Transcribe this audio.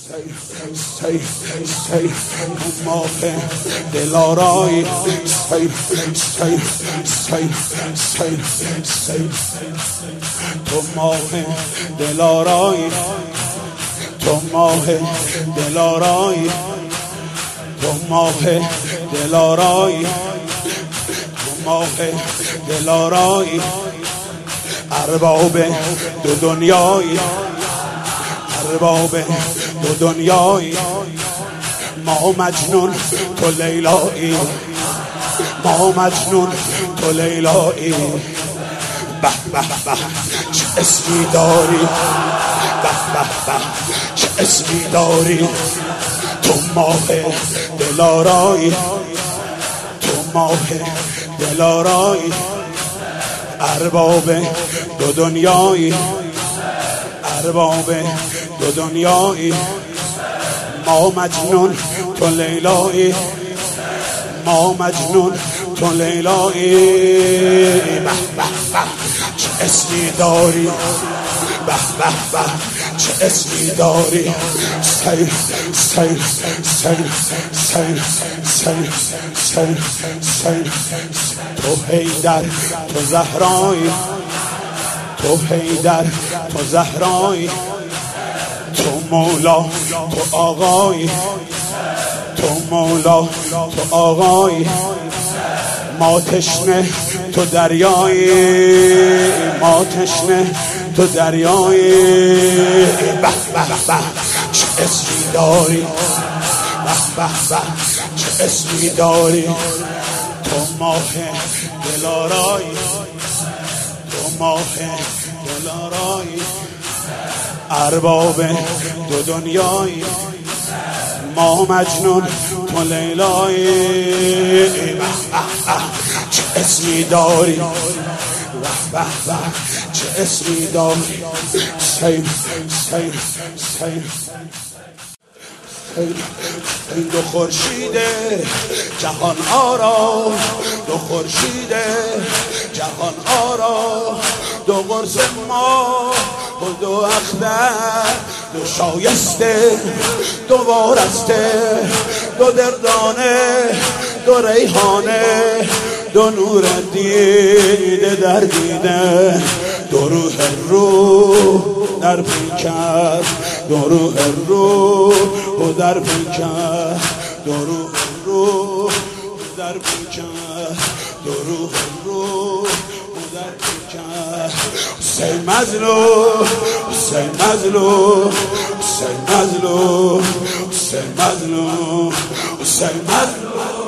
ماه دلارای تو ماه دلارای تو ماه دلارای تو ماه دلارای تو ماه دلارای ارباب دو دنیای ارباب دو دنیای ما مجنون تو لیلایی ما مجنون تو لیلایی به به به چه اسمی داری به به به چه اسمی داری تو ماه دلارایی تو ماه دلارایی ارباب دو دنیایی ارباب دو دنیایی ما مجنون تو لیلایی ما مجنون تو لیلایی به به به چه اسمی داری به به به چه اسمی داری سیل سیل سیل سیل سیل سیل سیل تو حیدر تو زهرایی تو حیدر تو زهرایی تو مولا تو آقایی تو مولا تو آقایی ما تشنه تو دریایی ما تشنه تو دریایی به به به چه اسمی داری به به به چه اسمی داری تو ماه دلارایی تو ماه دلارایی ارباب دو دنیایی ما مجنون تو لیلایی چه اسمی داری به به چه اسمی داری سیل سیل سیل این دو خورشیده جهان آرا دو خورشیده جهان آرا دو قرص ما و دو اختر دو شایسته دو وارسته دو دردانه دو ریحانه دو نور دیده در دیده دو روح روح در پیکر دو روح روح در پیکر دو روح روح در پیکر دو روح روح در پیکر حسین مظلوم حسین مظلوم حسین مظلوم حسین مظلوم حسین مظلوم